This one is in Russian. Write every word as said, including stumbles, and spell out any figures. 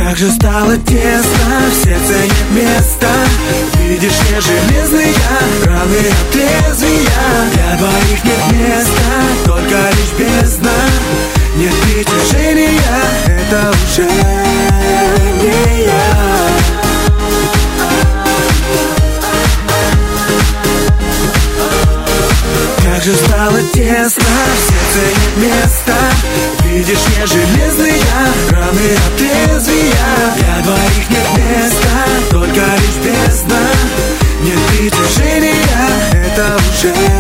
Как же стало тесно, в сердце нет места. Видишь, я железный я, раны от лезвия. Для двоих нет места, только лишь бездна. Нет притяжения, это уже не я. Как же стало тесно, в сердце нет места. Видишь, я железный я, раны от лезвия. Для двоих нет места, только лишь бездна. Нет притяжения, это уже